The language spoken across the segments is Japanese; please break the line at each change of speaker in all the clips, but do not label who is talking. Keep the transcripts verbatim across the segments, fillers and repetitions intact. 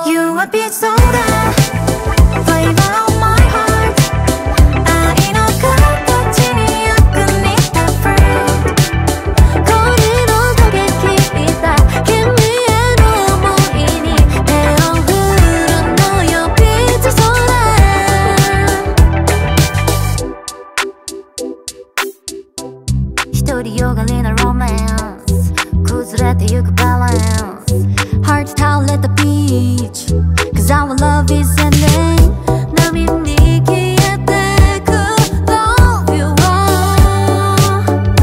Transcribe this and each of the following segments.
You a bit soda Flavor of my heart 愛の形によく似た fruit これの過激だ君への想いに手を振るのよピッチソーダ独りよがりなロマンス崩れてゆくバランス Heart towel at the beach Cause our love is ending 波に消えてく Love you all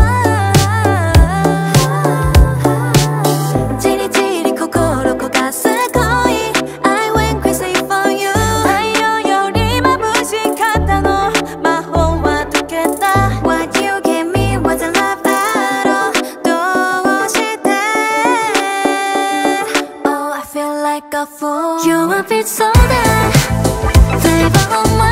じりじり心焦がす恋 I went crazy for you 太陽より眩しかったの魔法は解けた What you gave me wasn't love at all どうして Oh I feel like a fool You a bit soda Flavor of my